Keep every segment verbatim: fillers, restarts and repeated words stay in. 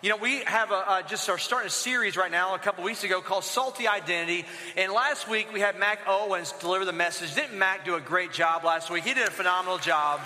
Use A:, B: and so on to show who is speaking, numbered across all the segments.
A: You know, we have a, uh, just are starting a series right now a couple weeks ago called Salty Identity. And last week we had Mac Owens deliver the message. Didn't Mac do a great job last week? He did a phenomenal job.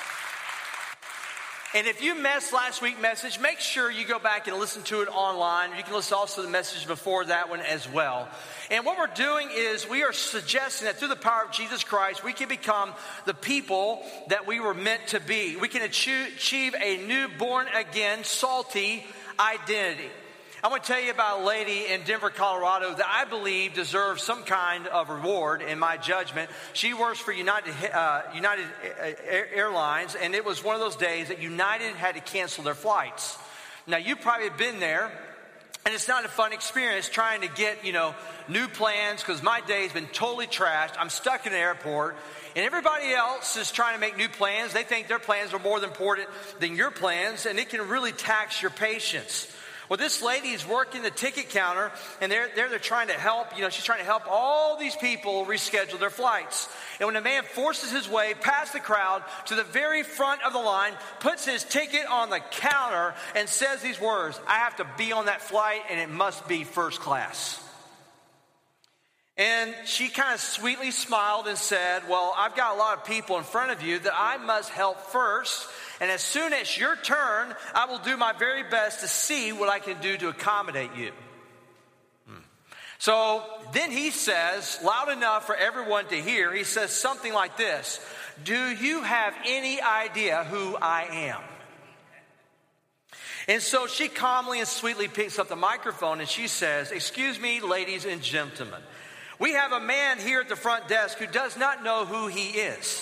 A: And if you missed last week's message, make sure you go back and listen to it online. You can listen also to the message before that one as well. And what we're doing is we are suggesting that through the power of Jesus Christ, we can become the people that we were meant to be. We can achieve a new born-again, salty identity. I want to tell you about a lady in Denver, Colorado that I believe deserves some kind of reward in my judgment. She works for United uh, United Airlines, and it was one of those days that United had to cancel their flights. Now, you probably have been there, and it's not a fun experience trying to get, you know, new plans, because my day's been totally trashed. I'm stuck in an airport, and everybody else is trying to make new plans. They think their plans are more important than your plans, and it can really tax your patience. Well, this lady is working the ticket counter, and they're, they're, they're trying to help, you know, she's trying to help all these people reschedule their flights. And when a man forces his way past the crowd to the very front of the line, puts his ticket on the counter, and says these words, "I have to be on that flight, and it must be first class." And she kind of sweetly smiled and said, "Well, I've got a lot of people in front of you that I must help first. And as soon as it's your turn, I will do my very best to see what I can do to accommodate you." Hmm. So then he says, loud enough for everyone to hear, he says something like this: "Do you have any idea who I am?" And so she calmly and sweetly picks up the microphone and she says, "Excuse me, ladies and gentlemen. We have a man here at the front desk who does not know who he is.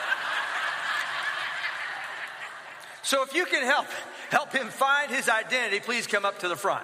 A: So if you can help help him find his identity, please come up to the front."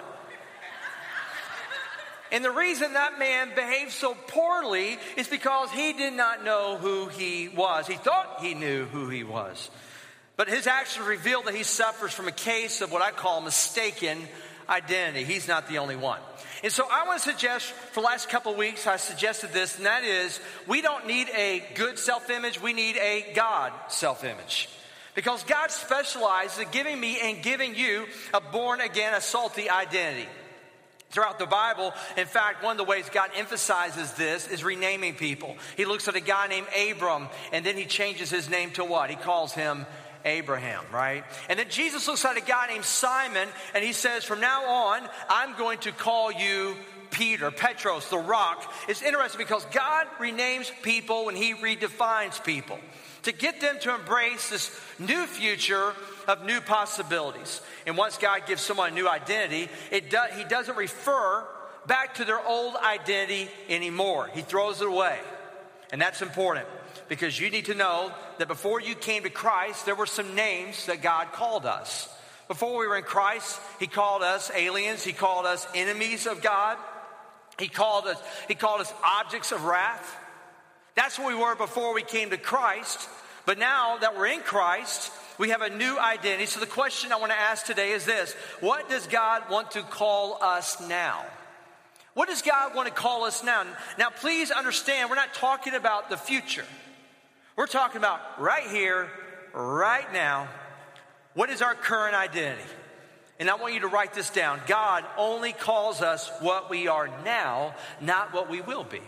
A: And the reason that man behaved so poorly is because he did not know who he was. He thought he knew who he was. But his actions revealed that he suffers from a case of what I call mistaken identity. He's not the only one. And so I want to suggest, for the last couple of weeks, I suggested this, and that is, we don't need a good self-image, we need a God self-image. Because God specializes in giving me and giving you a born-again, a salty identity. Throughout the Bible, in fact, one of the ways God emphasizes this is renaming people. He looks at a guy named Abram, and then he changes his name to what? He calls him Abraham, right? And then Jesus looks at a guy named Simon, and he says, "From now on, I'm going to call you Peter," Petros, the rock. It's interesting because God renames people when he redefines people, to get them to embrace this new future of new possibilities. And once God gives someone a new identity, it do, he doesn't refer back to their old identity anymore. He throws it away. And that's important, because you need to know that before you came to Christ, there were some names that God called us. Before we were in Christ, he called us aliens. He called us enemies of God. He called us, he called us objects of wrath. That's what we were before we came to Christ. But now that we're in Christ, we have a new identity. So the question I want to ask today is this: what does God want to call us now? What does God want to call us now? Now, please understand, we're not talking about the future. We're talking about right here, right now. What is our current identity? And I want you to write this down. God only calls us what we are now, not what we will be.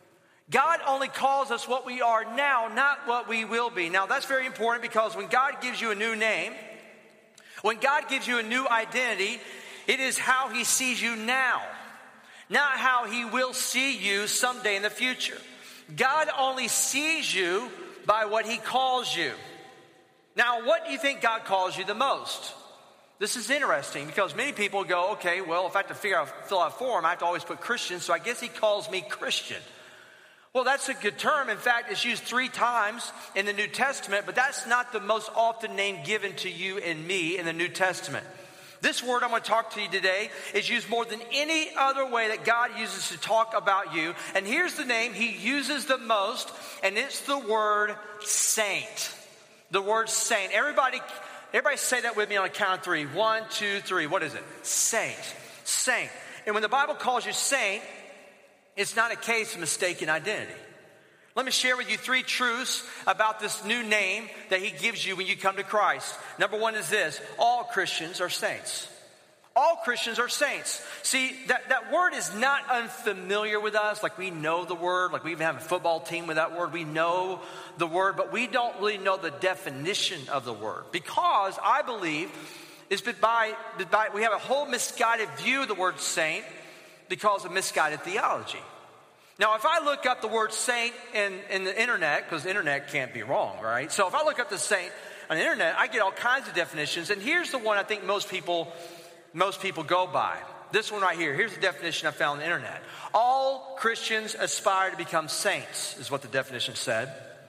A: God only calls us what we are now, not what we will be. Now, that's very important, because when God gives you a new name, when God gives you a new identity, it is how he sees you now, not how he will see you someday in the future. God only sees you by what he calls you. Now, what do you think God calls you the most? This is interesting, because many people go, okay, well, if I have to figure out, fill out a form, I have to always put Christian, so I guess he calls me Christian. Well, that's a good term. In fact, it's used three times in the New Testament, but that's not the most often name given to you and me in the New Testament. This word I'm going to talk to you today is used more than any other way that God uses to talk about you. And here's the name he uses the most, and it's the word saint. The word saint. Everybody, everybody say that with me on a count of three. One, two, three. What is it? Saint. Saint. And when the Bible calls you saint, it's not a case of mistaken identity. Let me share with you three truths about this new name that he gives you when you come to Christ. Number one is this: all Christians are saints. All Christians are saints. See, that, that word is not unfamiliar with us. Like we know the word, like we even have a football team with that word. We know the word, but we don't really know the definition of the word. Because I believe it's been by, by we have a whole misguided view of the word saint because of misguided theology. Now, if I look up the word saint in, in the internet, because the internet can't be wrong, right? So if I look up the saint on the internet, I get all kinds of definitions. And here's the one I think most people most people go by. This one right here. Here's the definition I found on the internet. All Christians aspire to become saints, is what the definition said.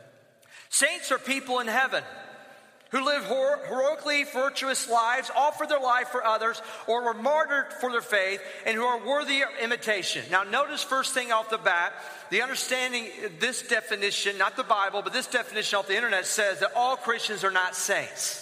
A: Saints are people in heaven who live hero- heroically virtuous lives, offer their life for others, or were martyred for their faith, and who are worthy of imitation. Now notice first thing off the bat, the understanding, this definition, not the Bible, but this definition off the internet says that all Christians are not saints.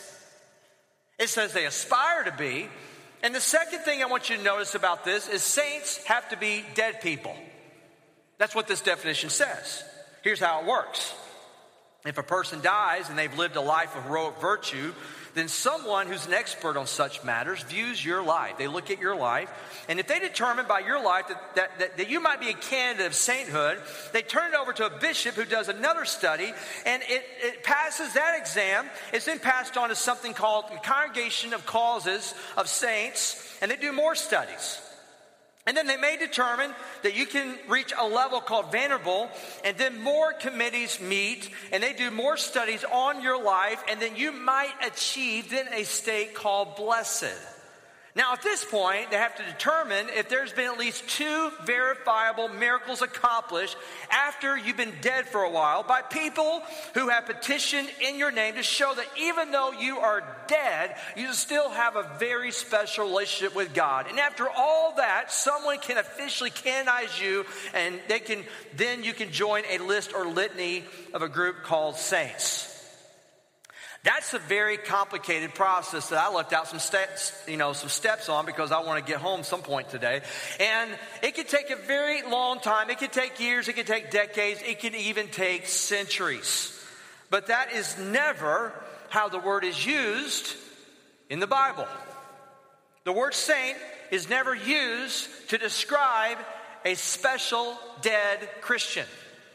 A: It says they aspire to be. And the second thing I want you to notice about this is saints have to be dead people. That's what this definition says. Here's how it works. If a person dies and they've lived a life of heroic virtue, then someone who's an expert on such matters views your life. They look at your life, and if they determine by your life that, that, that, that you might be a candidate of sainthood, they turn it over to a bishop who does another study, and it, it passes that exam. It's then passed on to something called the Congregation of Causes of Saints, and they do more studies. And then they may determine that you can reach a level called venerable, and then more committees meet, and they do more studies on your life, and then you might achieve then a state called blessed. Now, at this point, they have to determine if there's been at least two verifiable miracles accomplished after you've been dead for a while by people who have petitioned in your name to show that even though you are dead, you still have a very special relationship with God. And after all that, someone can officially canonize you, and they can then you can join a list or litany of a group called saints. That's a very complicated process that I left out some steps, you know, some steps on because I want to get home some point today. And it could take a very long time. It could take years. It could take decades. It could even take centuries. But that is never how the word is used in the Bible. The word saint is never used to describe a special dead Christian.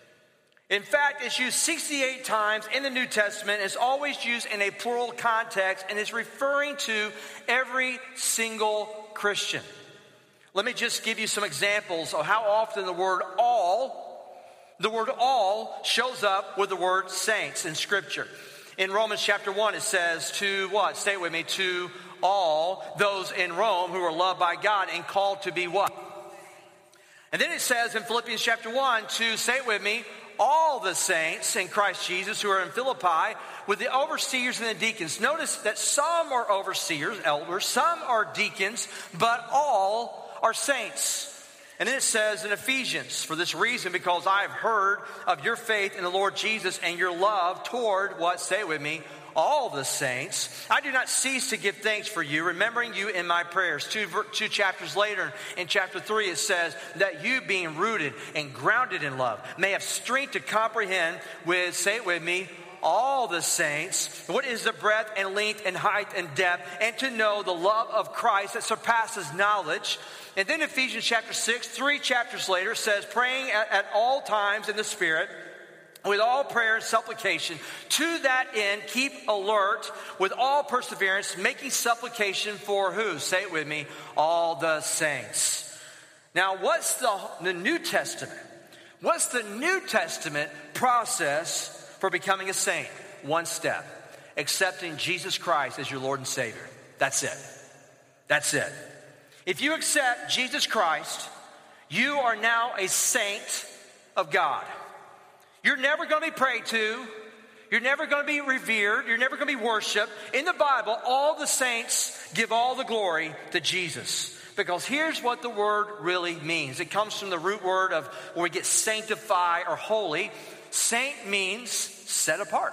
A: In fact, it's used sixty-eight times in the New Testament. It's always used in a plural context, and it's referring to every single Christian. Let me just give you some examples of how often the word all, the word all shows up with the word saints in Scripture. In Romans chapter one, it says to what? Say it with me. To all those in Rome who are loved by God and called to be what? And then it says in Philippians chapter one to, say it with me, all the saints in Christ Jesus who are in Philippi with the overseers and the deacons. Notice that some are overseers, elders, some are deacons, but all are saints. And then it says in Ephesians, for this reason, because I have heard of your faith in the Lord Jesus and your love toward, what, say it with me, all the saints, I do not cease to give thanks for you, remembering you in my prayers. Two, two chapters later, in chapter three, it says that you, being rooted and grounded in love, may have strength to comprehend with, say it with me, all the saints, what is the breadth and length and height and depth, and to know the love of Christ that surpasses knowledge. And then Ephesians chapter six, three chapters later, says, praying at, at all times in the Spirit, with all prayer and supplication. To that end, keep alert with all perseverance, making supplication for who? Say it with me, all the saints. Now, what's the, the New Testament? What's the New Testament process for becoming a saint? One step. Accepting Jesus Christ as your Lord and Savior. That's it. That's it. If you accept Jesus Christ, you are now a saint of God. You're never going to be prayed to. You're never going to be revered. You're never going to be worshiped. In the Bible, all the saints give all the glory to Jesus. Because here's what the word really means. It comes from the root word of where we get sanctify or holy. Saint means set apart.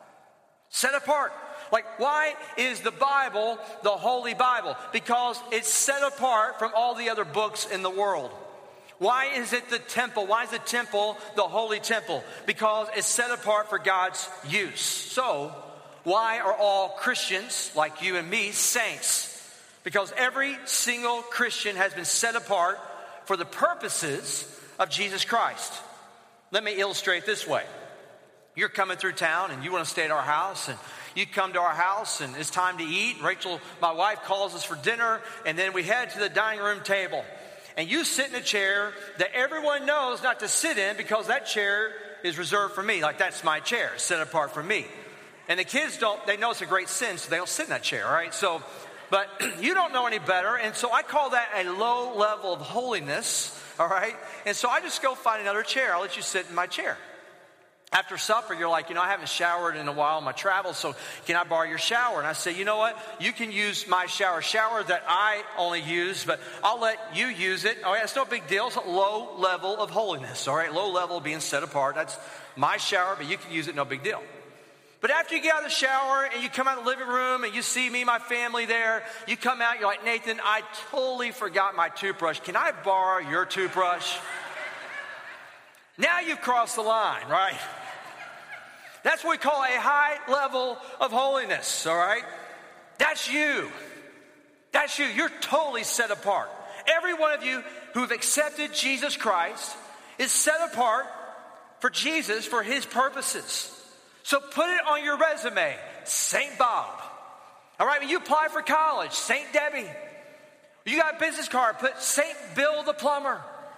A: Set apart. Like, why is the Bible the Holy Bible? Because it's set apart from all the other books in the world. Why is it the temple? Why is the temple the holy temple? Because it's set apart for God's use. So, why are all Christians, like you and me, saints? Because every single Christian has been set apart for the purposes of Jesus Christ. Let me illustrate this way. You're coming through town and you want to stay at our house, and you come to our house and it's time to eat. Rachel, my wife, calls us for dinner, and then we head to the dining room table. And you sit in a chair that everyone knows not to sit in because that chair is reserved for me. Like, that's my chair, set apart for me. And the kids don't, they know it's a great sin, so they don't sit in that chair, all right? So, but you don't know any better, and so I call that a low level of holiness, all right? And so I just go find another chair. I'll let you sit in my chair. After supper, you're like, you know, I haven't showered in a while on my travels, so can I borrow your shower? And I say, you know what? You can use my shower, shower that I only use, but I'll let you use it. All right, it's no big deal. It's a low level of holiness, all right? Low level of being set apart. That's my shower, but you can use it, no big deal. But after you get out of the shower and you come out of the living room and you see me, my family there, you come out, you're like, Nathan, I totally forgot my toothbrush. Can I borrow your toothbrush? Now you've crossed the line, right? That's what we call a high level of holiness, all right? That's you. That's you. You're totally set apart. Every one of you who've accepted Jesus Christ is set apart for Jesus, for his purposes. So put it on your resume, Saint Bob. All right, when you apply for college, Saint Debbie. You got a business card, put Saint Bill the plumber.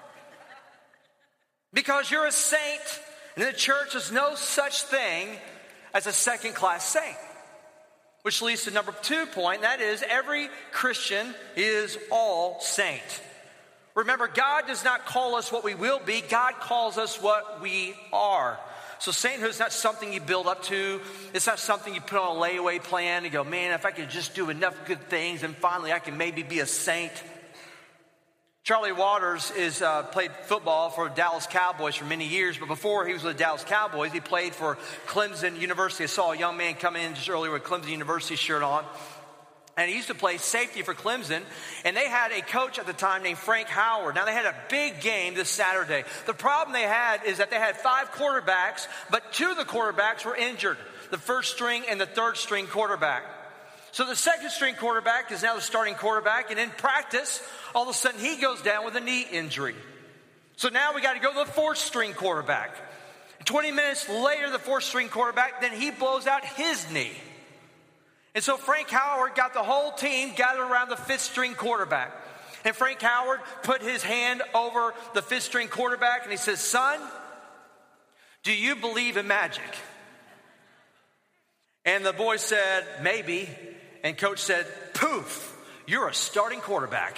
A: Because you're a saint. And in the church, there's no such thing as a second-class saint. Which leads to number two point, and that is every Christian is all saint. Remember, God does not call us what we will be. God calls us what we are. So sainthood is not something you build up to. It's not something you put on a layaway plan and go, man, if I could just do enough good things, and finally I can maybe be a saint. Charlie Waters is uh, played football for Dallas Cowboys for many years, but before he was with the Dallas Cowboys, he played for Clemson University. I saw a young man come in just earlier with a Clemson University shirt on, and he used to play safety for Clemson, and they had a coach at the time named Frank Howard. Now, they had a big game this Saturday. The problem they had is that they had five quarterbacks, but two of the quarterbacks were injured, the first string and the third string quarterback. So the second string quarterback is now the starting quarterback, and in practice, all of a sudden he goes down with a knee injury. So now we got to go to the fourth string quarterback. twenty minutes later, the fourth string quarterback, then he blows out his knee. And so Frank Howard got the whole team gathered around the fifth string quarterback. And Frank Howard put his hand over the fifth string quarterback and he says, son, do you believe in magic? And the boy said, maybe. And coach said, poof, you're a starting quarterback.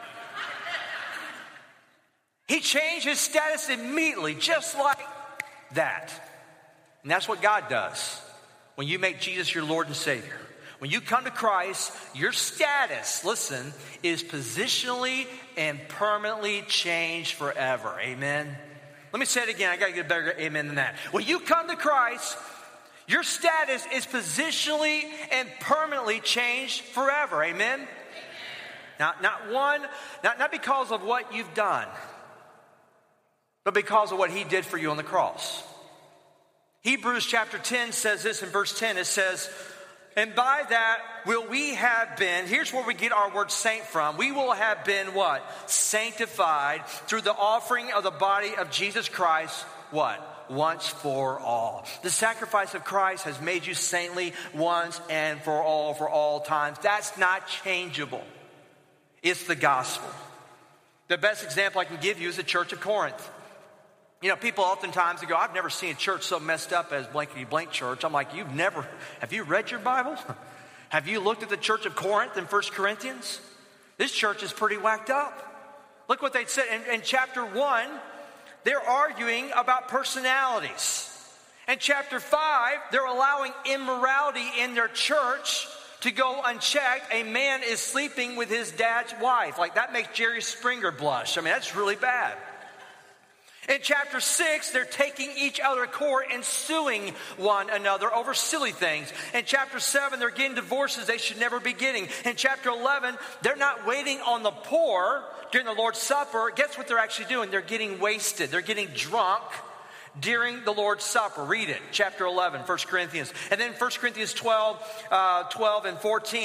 A: He changed his status immediately, just like that. And that's what God does when you make Jesus your Lord and Savior. When you come to Christ, your status, listen, is positionally and permanently changed forever. Amen. Let me say it again. I got to get a better amen than that. When you come to Christ, your status is positionally and permanently changed forever. Amen? Amen. Now, not one, not, not because of what you've done, but because of what he did for you on the cross. Hebrews chapter ten says this in verse ten. It says, and by that will we have been, here's where we get our word saint from. We will have been what? Sanctified through the offering of the body of Jesus Christ, what? Once for all. The sacrifice of Christ has made you saintly once and for all, for all times. That's not changeable. It's the gospel. The best example I can give you is the church of Corinth. You know, people oftentimes go, I've never seen a church so messed up as blankety blank church. I'm like, you've never, have you read your Bible? Have you looked at the church of Corinth in First Corinthians? This church is pretty whacked up. Look what they said in, in chapter one. They're arguing about personalities. In chapter five, they're allowing immorality in their church to go unchecked. A man is sleeping with his dad's wife. Like, that makes Jerry Springer blush. I mean, that's really bad. In chapter six, they're taking each other to court and suing one another over silly things. In chapter seven, they're getting divorces they should never be getting. In chapter eleven, they're not waiting on the poor during the Lord's Supper. Guess what they're actually doing? They're getting wasted. They're getting drunk during the Lord's Supper. Read it, chapter eleven, First Corinthians. And then First Corinthians twelve, uh, twelve and fourteen,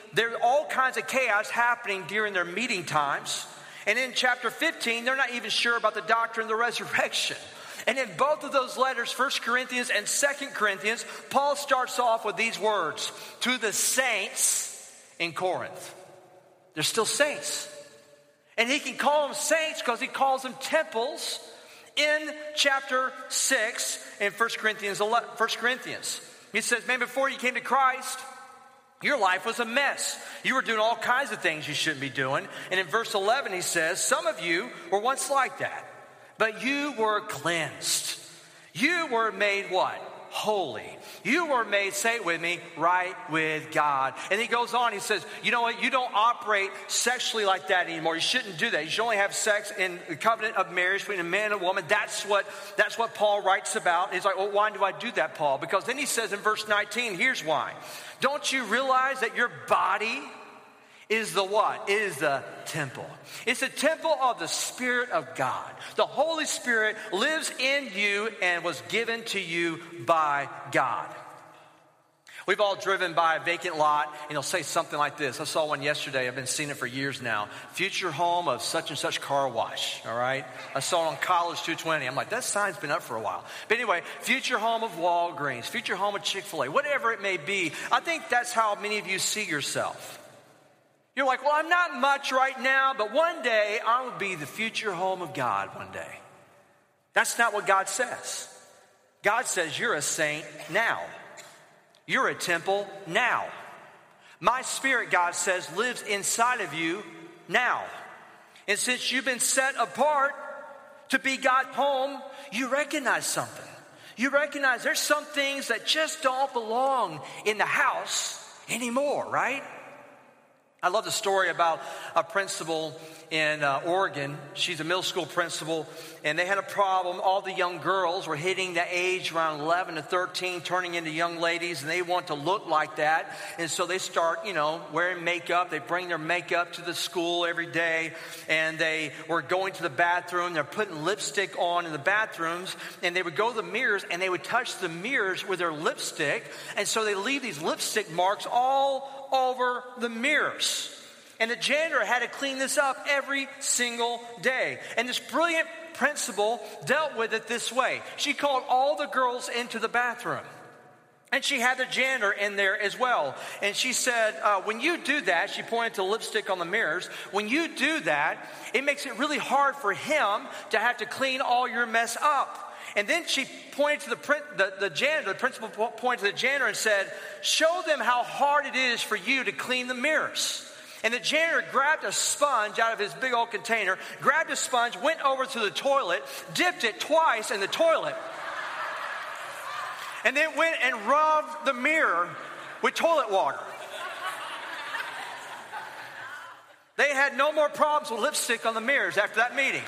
A: there's all kinds of chaos happening during their meeting times. And in chapter fifteen, they're not even sure about the doctrine of the resurrection. And in both of those letters, First Corinthians and Second Corinthians, Paul starts off with these words, to the saints in Corinth. They're still saints. And he can call them saints because he calls them temples in chapter six in First Corinthians. First Corinthians. He says, man, before you came to Christ, your life was a mess. You were doing all kinds of things you shouldn't be doing. And in verse eleven, he says, some of you were once like that, but you were cleansed. You were made what? Holy. You were made, say it with me, right with God. And he goes on, he says, you know what? You don't operate sexually like that anymore. You shouldn't do that. You should only have sex in the covenant of marriage between a man and a woman. That's what, that's what Paul writes about. And he's like, well, why do I do that, Paul? Because then he says in verse nineteen, here's why. Don't you realize that your body is the what? It is the temple. It's the temple of the Spirit of God. The Holy Spirit lives in you and was given to you by God. We've all driven by a vacant lot, and it'll say something like this. I saw one yesterday. I've been seeing it for years now. Future home of such and such car wash, all right? I saw it on College two twenty. I'm like, that sign's been up for a while. But anyway, future home of Walgreens, future home of Chick-fil-A, whatever it may be. I think that's how many of you see yourself. You're like, well, I'm not much right now, but one day I will be the future home of God one day. That's not what God says. God says you're a saint now. You're a temple now. My Spirit, God says, lives inside of you now. And since you've been set apart to be God's home, you recognize something. You recognize there's some things that just don't belong in the house anymore, right? I love the story about a principal in uh, Oregon. She's a middle school principal, and they had a problem. All the young girls were hitting the age around eleven to thirteen, turning into young ladies, and they want to look like that. And so they start, you know, wearing makeup. They bring their makeup to the school every day, and they were going to the bathroom. They're putting lipstick on in the bathrooms, and they would go to the mirrors, and they would touch the mirrors with their lipstick, and so they leave these lipstick marks all over the mirrors. And the janitor had to clean this up every single day. And this brilliant principal dealt with it this way. She called all the girls into the bathroom. And she had the janitor in there as well. And she said, uh, when you do that, she pointed to lipstick on the mirrors. When you do that, it makes it really hard for him to have to clean all your mess up. And then she pointed to the, print, the, the janitor, the principal pointed to the janitor and said, show them how hard it is for you to clean the mirrors. And the janitor grabbed a sponge out of his big old container, grabbed a sponge, went over to the toilet, dipped it twice in the toilet, and then went and rubbed the mirror with toilet water. They had no more problems with lipstick on the mirrors after that meeting.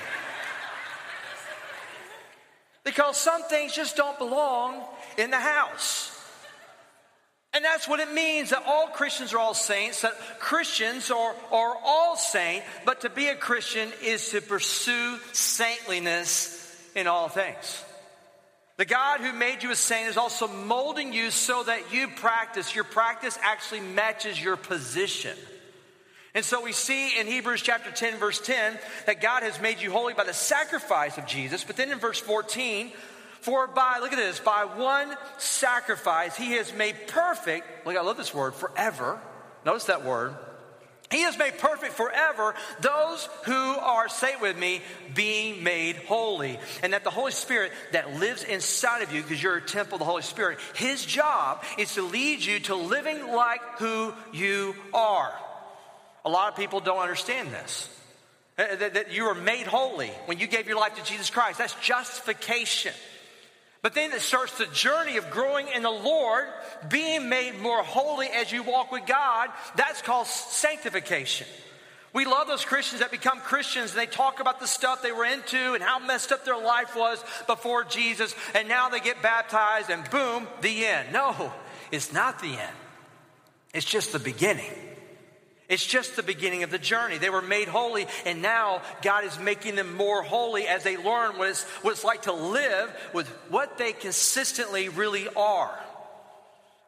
A: Because some things just don't belong in the house. And that's what it means that all Christians are all saints, that Christians are, are all saint, but to be a Christian is to pursue saintliness in all things. The God who made you a saint is also molding you so that you practice. Your practice actually matches your position. And so we see in Hebrews chapter ten, verse ten, that God has made you holy by the sacrifice of Jesus. But then in verse fourteen, for by, look at this, by one sacrifice he has made perfect, look, I love this word, forever. Notice that word. He has made perfect forever those who are, say it with me, being made holy. And that the Holy Spirit that lives inside of you, because you're a temple of the Holy Spirit, his job is to lead you to living like who you are. A lot of people don't understand this. That, that you were made holy when you gave your life to Jesus Christ. That's justification. But then it starts the journey of growing in the Lord, being made more holy as you walk with God. That's called sanctification. We love those Christians that become Christians and they talk about the stuff they were into and how messed up their life was before Jesus. And now they get baptized and boom, the end. No, it's not the end. It's just the beginning. It's just the beginning of the journey. They were made holy, and now God is making them more holy as they learn what it's, what it's like to live with what they consistently really are.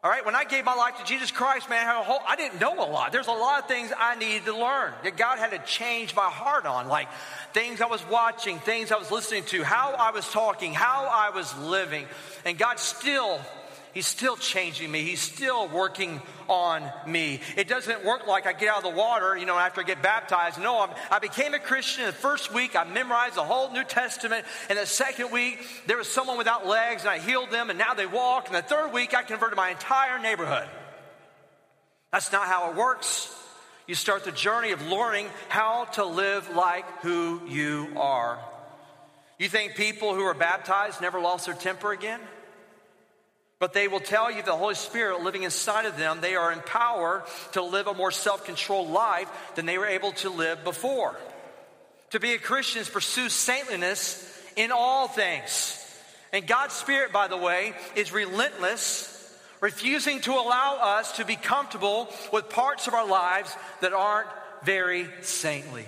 A: All right, when I gave my life to Jesus Christ, man, I, had a whole, I didn't know a lot. There's a lot of things I needed to learn that God had to change my heart on, like things I was watching, things I was listening to, how I was talking, how I was living. And God still, He's still changing me. He's still working on me. It doesn't work like I get out of the water, you know, after I get baptized. No, I'm, I became a Christian. In the first week, I memorized the whole New Testament. And the second week, there was someone without legs, and I healed them, and now they walk. And the third week, I converted my entire neighborhood. That's not how it works. You start the journey of learning how to live like who you are. You think people who are baptized never lost their temper again? But they will tell you the Holy Spirit living inside of them, they are empowered to live a more self-controlled life than they were able to live before. To be a Christian is pursue saintliness in all things. And God's Spirit, by the way, is relentless, refusing to allow us to be comfortable with parts of our lives that aren't very saintly.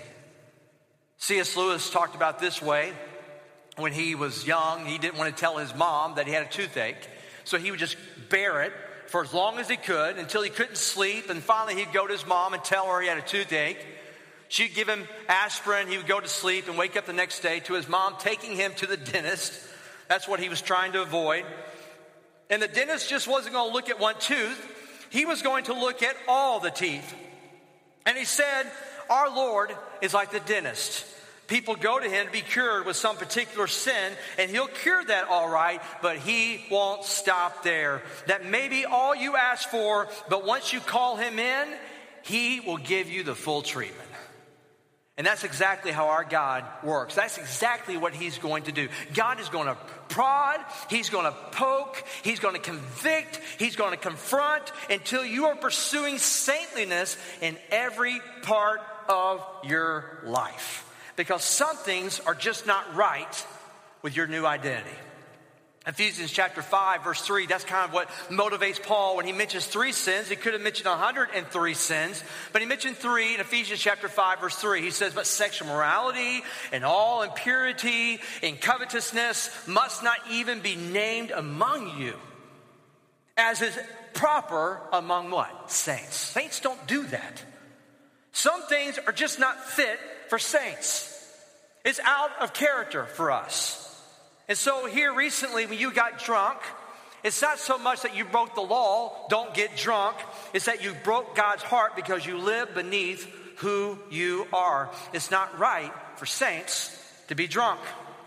A: C S Lewis talked about this way. When he was young, he didn't want to tell his mom that he had a toothache. So he would just bear it for as long as he could until he couldn't sleep. And finally he'd go to his mom and tell her he had a toothache. She'd give him aspirin. He would go to sleep and wake up the next day to his mom taking him to the dentist. That's what he was trying to avoid. And the dentist just wasn't going to look at one tooth. He was going to look at all the teeth. And he said, our Lord is like the dentist. People go to him to be cured with some particular sin, and he'll cure that all right, but he won't stop there. That may be all you ask for, but once you call him in, he will give you the full treatment. And that's exactly how our God works. That's exactly what he's going to do. God is going to prod, he's going to poke, he's going to convict, he's going to confront until you are pursuing saintliness in every part of your life. Because some things are just not right with your new identity. Ephesians chapter five, verse three, that's kind of what motivates Paul when he mentions three sins. He could have mentioned one hundred three sins, but he mentioned three in Ephesians chapter five, verse three. He says, but sexual morality and all impurity and covetousness must not even be named among you, as is proper among what? Saints. Saints don't do that. Some things are just not fit for saints. It's out of character for us. And so here recently when you got drunk, it's not so much that you broke the law, don't get drunk. It's that you broke God's heart because you live beneath who you are. It's not right for saints to be drunk.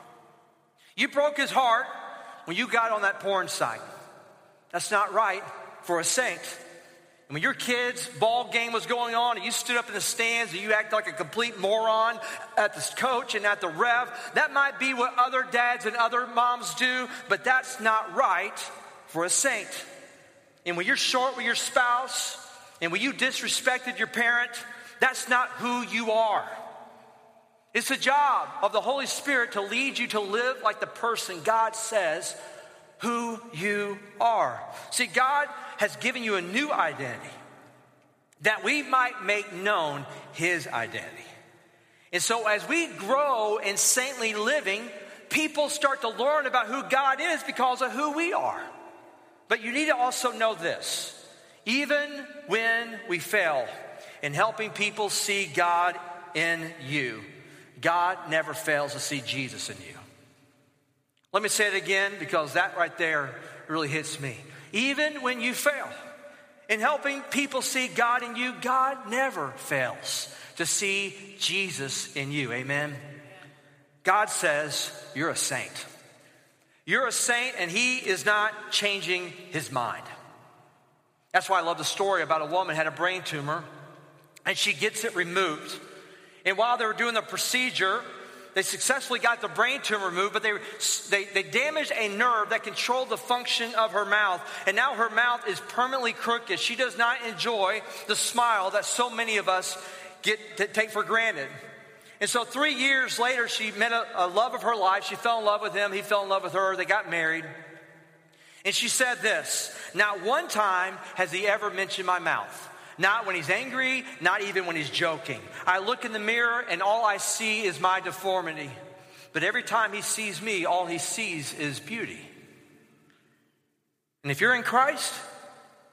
A: You broke his heart when you got on that porn site. That's not right for a saint. And when your kid's ball game was going on and you stood up in the stands and you acted like a complete moron at the coach and at the ref, that might be what other dads and other moms do, but that's not right for a saint. And when you're short with your spouse and when you disrespected your parent, that's not who you are. It's the job of the Holy Spirit to lead you to live like the person God says who you are. See, God has given you a new identity that we might make known his identity. And so as we grow in saintly living, people start to learn about who God is because of who we are. But you need to also know this. Even when we fail in helping people see God in you, God never fails to see Jesus in you. Let me say it again because that right there really hits me. Even when you fail in helping people see God in you, God never fails to see Jesus in you. Amen? God says you're a saint. You're a saint and he is not changing his mind. That's why I love the story about a woman who had a brain tumor and she gets it removed. And while they were doing the procedure, they successfully got the brain tumor removed, but they, they, they damaged a nerve that controlled the function of her mouth. And now her mouth is permanently crooked. She does not enjoy the smile that so many of us get to take for granted. And so three years later, she met a, a love of her life. She fell in love with him. He fell in love with her. They got married. And she said this, not one time has he ever mentioned my mouth. Not when he's angry, not even when he's joking. I look in the mirror and all I see is my deformity. But every time he sees me, all he sees is beauty. And if you're in Christ,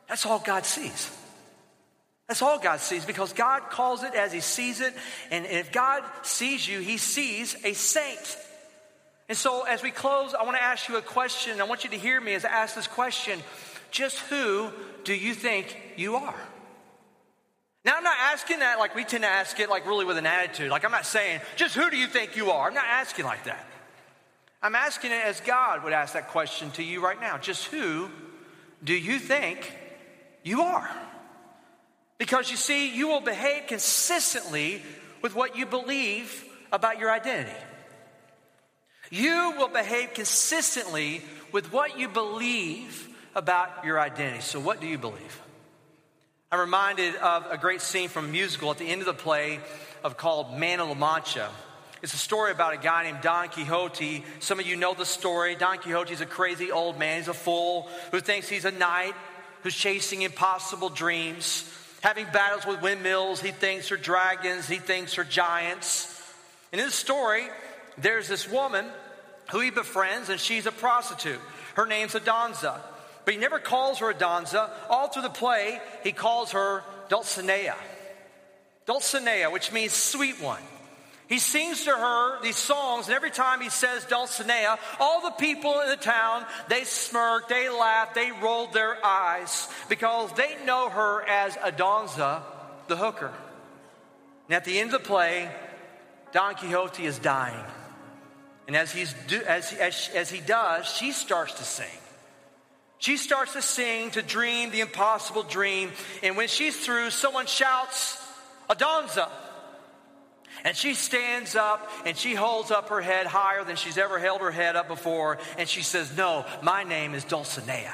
A: That's all God sees. That's all God sees, because God calls it as he sees it. And if God sees you, he sees a saint. And so as we close, I want to ask you a question. I want you to hear me as I ask this question. Just who do you think you are? Now, I'm not asking that like we tend to ask it like really with an attitude. Like I'm not saying, just who do you think you are? I'm not asking like that. I'm asking it as God would ask that question to you right now. Just who do you think you are? Because you see, you will behave consistently with what you believe about your identity. You will behave consistently with what you believe about your identity. So what do you believe? I'm reminded of a great scene from a musical at the end of the play of called Man of La Mancha. It's a story about a guy named Don Quixote. Some of you know the story. Don Quixote is a crazy old man. He's a fool who thinks he's a knight who's chasing impossible dreams, having battles with windmills he thinks are dragons, he thinks are giants. And in the story, there's this woman who he befriends, and she's a prostitute. Her name's Adonza. But he never calls her Adonza. All through the play, he calls her Dulcinea. Dulcinea, which means sweet one. He sings to her these songs, and every time he says Dulcinea, all the people in the town, they smirk, they laugh, they roll their eyes, because they know her as Adonza, the hooker. And at the end of the play, Don Quixote is dying. And as, he's do, as, as, as he does, she starts to sing. She starts to sing, to dream the impossible dream. And when she's through, someone shouts, Adonza. And she stands up and she holds up her head higher than she's ever held her head up before. And she says, no, my name is Dulcinea.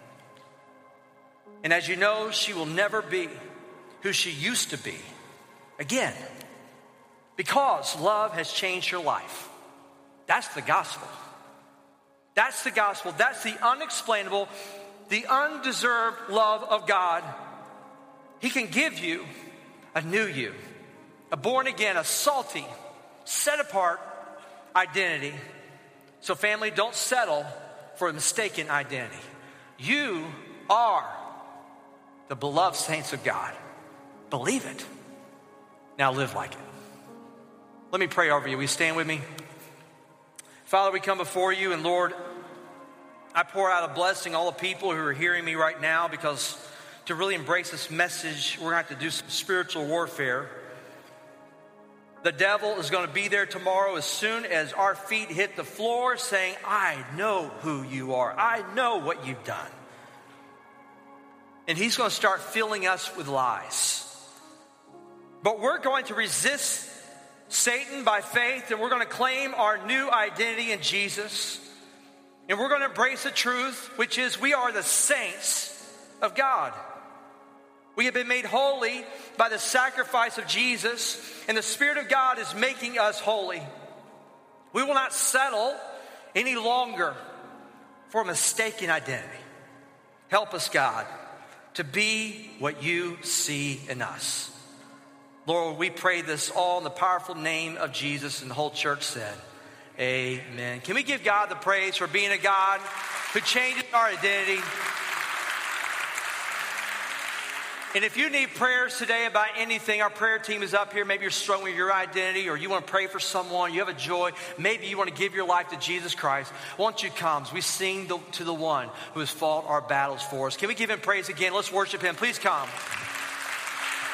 A: And as you know, she will never be who she used to be again, because love has changed her life. That's the gospel. That's the gospel. That's the unexplainable, the undeserved love of God. He can give you a new you, a born again, a salty, set apart identity. So family, don't settle for a mistaken identity. You are the beloved saints of God. Believe it. Now live like it. Let me pray over you. Will you stand with me? Father, we come before you, and Lord, I pour out a blessing on all the people who are hearing me right now, because to really embrace this message, we're going to have to do some spiritual warfare. The devil is going to be there tomorrow as soon as our feet hit the floor, saying, I know who you are. I know what you've done. And he's going to start filling us with lies. But we're going to resist Satan by faith, and we're going to claim our new identity in Jesus. And we're going to embrace the truth, which is we are the saints of God. We have been made holy by the sacrifice of Jesus, and the Spirit of God is making us holy. We will not settle any longer for a mistaken identity. Help us, God, to be what you see in us. Lord, we pray this all in the powerful name of Jesus, and the whole church said, amen. Can we give God the praise for being a God who changes our identity? And if you need prayers today about anything, our prayer team is up here. Maybe you're struggling with your identity, or you want to pray for someone, you have a joy. Maybe you want to give your life to Jesus Christ. Why don't you come as we sing the, to the one who has fought our battles for us. Can we give him praise again? Let's worship him. Please come.